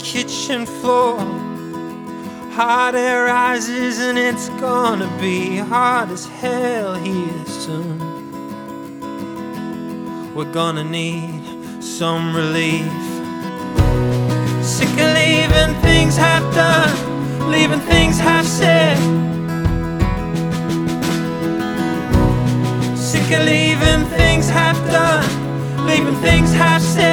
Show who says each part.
Speaker 1: kitchen floor. Hot air rises and it's gonna be hot as hell here soon. We're gonna need some relief. Sick of leaving things half done, leaving things half said. Sick of leaving things half done, leaving things half said.